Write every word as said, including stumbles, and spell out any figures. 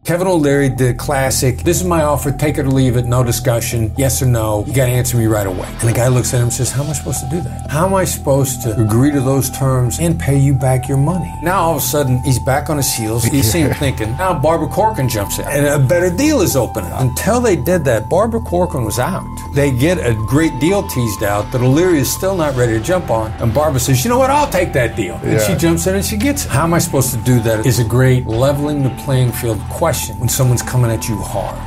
Kevin O'Leary, the classic, this is my offer, take it or leave it, no discussion, yes or no, you gotta answer me right away. And the guy looks at him and says, how am I supposed to do that? How am I supposed to agree to those terms and pay you back your money? Now all of a sudden, he's back on his heels, you see him thinking, now Barbara Corcoran jumps in, and a better deal is opening up. Until they did that, Barbara Corcoran was out. They get a great deal teased out that O'Leary is still not ready to jump on, and Barbara says, you know what, I'll take that deal. And Yeah. she jumps in and she gets it. How am I supposed to do that is a great leveling the playing field question when someone's coming at you hard.